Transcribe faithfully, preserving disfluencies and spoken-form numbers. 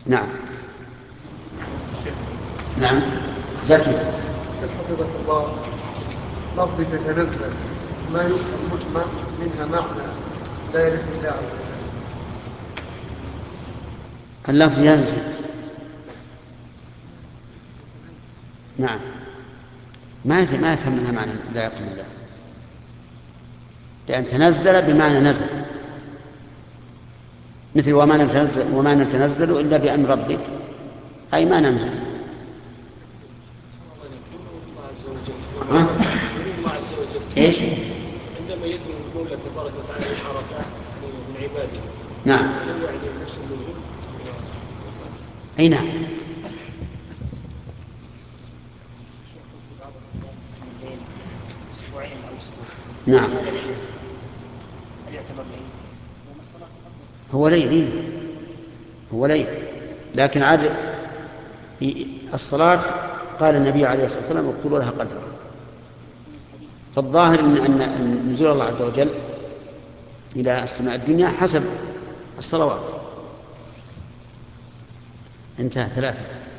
نعم. نعم زكي. حفظك الله، لفظ تتنزل ما يفهم ما منها معنى لا يليق بالله عز وجل. اللفظ ينزل. نعم ما يفهم ما يفهم منها معنى لا يقم الله، لأن تنزل بمعنى نزل، مثل وما نتنزل, وما نتنزل إلا بأمر ربك، أي ما ننزل. ها؟ إيش؟ عندما يدعو المولى تبارك وتعالى الحركات من عباده. نعم. يعني نفس النزول. أي نعم. نعم. هو ليل، هو ليل، لكن عاد الصلاة قال النبي عليه الصلاة والسلام اقتلوا لها قدرا. فالظاهر إن أن نزول الله عز وجل إلى السماء الدنيا حسب الصلوات. انتهى ثلاثة.